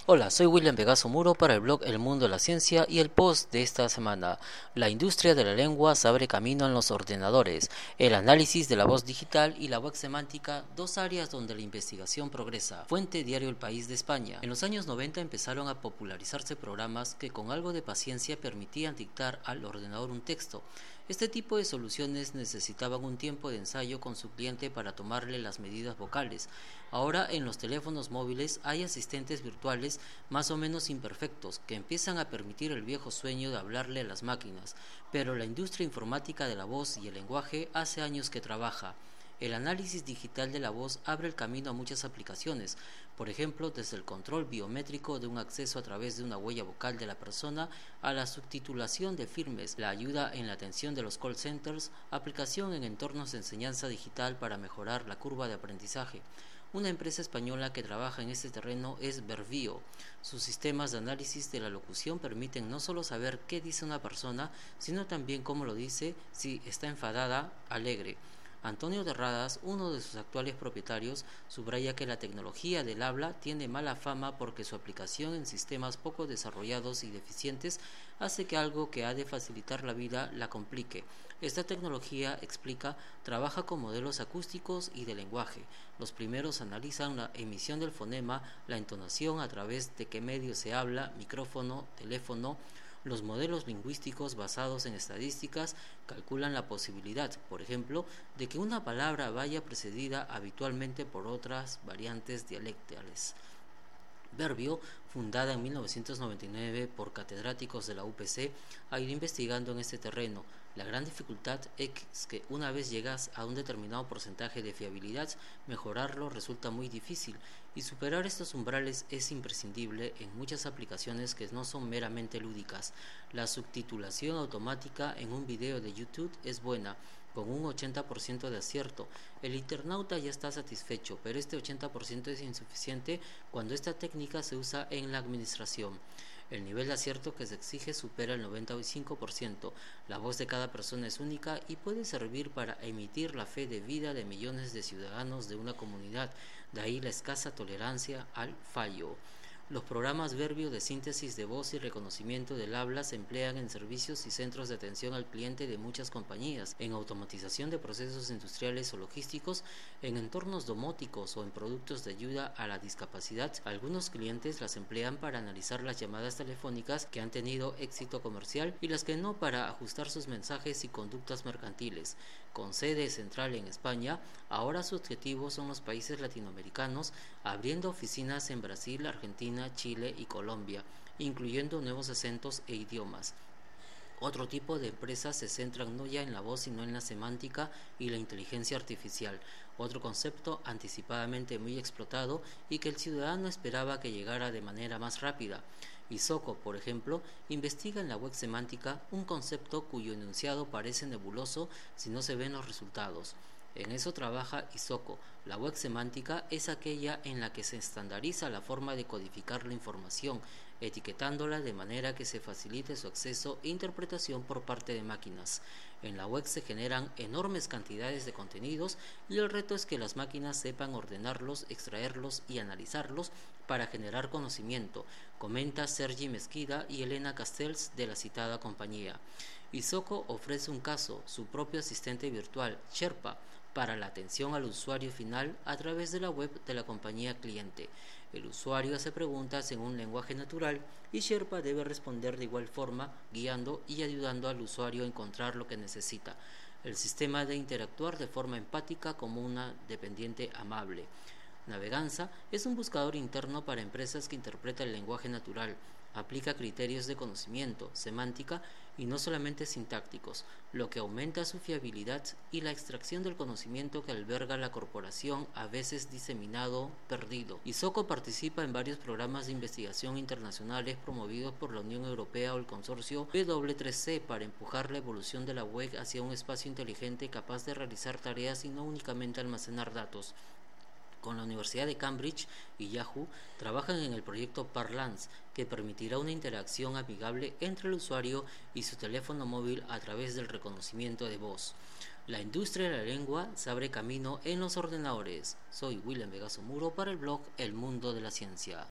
Hola, soy William Vegaso Muro para el blog El Mundo de la Ciencia y el post de esta semana. La industria de la lengua se abre camino en los ordenadores, el análisis de la voz digital y la web semántica, dos áreas donde la investigación progresa. Fuente Diario El País de España. En los años 90 empezaron a popularizarse programas que con algo de paciencia permitían dictar al ordenador un texto. Este tipo de soluciones necesitaban un tiempo de ensayo con su cliente para tomarle las medidas vocales. Ahora en los teléfonos móviles hay asistentes virtuales más o menos imperfectos que empiezan a permitir el viejo sueño de hablarle a las máquinas, pero la industria informática de la voz y el lenguaje hace años que trabaja. El análisis digital de la voz abre el camino a muchas aplicaciones, por ejemplo, desde el control biométrico de un acceso a través de una huella vocal de la persona a la subtitulación de filmes, la ayuda en la atención de los call centers, aplicación en entornos de enseñanza digital para mejorar la curva de aprendizaje. Una empresa española que trabaja en este terreno es Verbio. Sus sistemas de análisis de la locución permiten no solo saber qué dice una persona, sino también cómo lo dice, si está enfadada, alegre. Antonio Terradas, uno de sus actuales propietarios, subraya que la tecnología del habla tiene mala fama porque su aplicación en sistemas poco desarrollados y deficientes hace que algo que ha de facilitar la vida la complique. Esta tecnología, explica, trabaja con modelos acústicos y de lenguaje. Los primeros analizan la emisión del fonema, la entonación a través de qué medio se habla, micrófono, teléfono. Los modelos lingüísticos basados en estadísticas calculan la posibilidad, por ejemplo, de que una palabra vaya precedida habitualmente por otras variantes dialectales. Verbio, fundada en 1999 por catedráticos de la UPC, ha ido investigando en este terreno. La gran dificultad es que una vez llegas a un determinado porcentaje de fiabilidad, mejorarlo resulta muy difícil y superar estos umbrales es imprescindible en muchas aplicaciones que no son meramente lúdicas. La subtitulación automática en un video de YouTube es buena, con un 80% de acierto. El internauta ya está satisfecho, pero este 80% es insuficiente cuando esta técnica se usa en la administración. El nivel de acierto que se exige supera el 95%. La voz de cada persona es única y puede servir para emitir la fe de vida de millones de ciudadanos de una comunidad, de ahí la escasa tolerancia al fallo. Los programas Verbio de síntesis de voz y reconocimiento del habla se emplean en servicios y centros de atención al cliente de muchas compañías, en automatización de procesos industriales o logísticos, en entornos domóticos o en productos de ayuda a la discapacidad. Algunos clientes las emplean para analizar las llamadas telefónicas que han tenido éxito comercial y las que no, para ajustar sus mensajes y conductas mercantiles. Con sede central en España, ahora su objetivo son los países latinoamericanos, abriendo oficinas en Brasil, Argentina, Chile y Colombia, incluyendo nuevos acentos e idiomas. Otro tipo de empresas se centran no ya en la voz sino en la semántica y la inteligencia artificial, otro concepto anticipadamente muy explotado y que el ciudadano esperaba que llegara de manera más rápida. Isoko, por ejemplo, investiga en la web semántica un concepto cuyo enunciado parece nebuloso si no se ven los resultados. En eso trabaja Isoko. La web semántica es aquella en la que se estandariza la forma de codificar la información, etiquetándola de manera que se facilite su acceso e interpretación por parte de máquinas. En la web se generan enormes cantidades de contenidos y el reto es que las máquinas sepan ordenarlos, extraerlos y analizarlos para generar conocimiento, comenta Sergi Mesquida y Elena Castells de la citada compañía. Isoko ofrece un caso, su propio asistente virtual, Sherpa, para la atención al usuario final a través de la web de la compañía cliente. El usuario hace preguntas en un lenguaje natural y Sherpa debe responder de igual forma, guiando y ayudando al usuario a encontrar lo que necesita. El sistema debe interactuar de forma empática como una dependiente amable. Naveganza es un buscador interno para empresas que interpreta el lenguaje natural, aplica criterios de conocimiento, semántica y no solamente sintácticos, lo que aumenta su fiabilidad y la extracción del conocimiento que alberga la corporación, a veces diseminado, perdido. Isoko participa en varios programas de investigación internacionales promovidos por la Unión Europea o el consorcio W3C para empujar la evolución de la web hacia un espacio inteligente capaz de realizar tareas y no únicamente almacenar datos. Con la Universidad de Cambridge y Yahoo trabajan en el proyecto Parlance, que permitirá una interacción amigable entre el usuario y su teléfono móvil a través del reconocimiento de voz. La industria de la lengua se abre camino en los ordenadores. Soy William Vegaso Muro para el blog El Mundo de la Ciencia.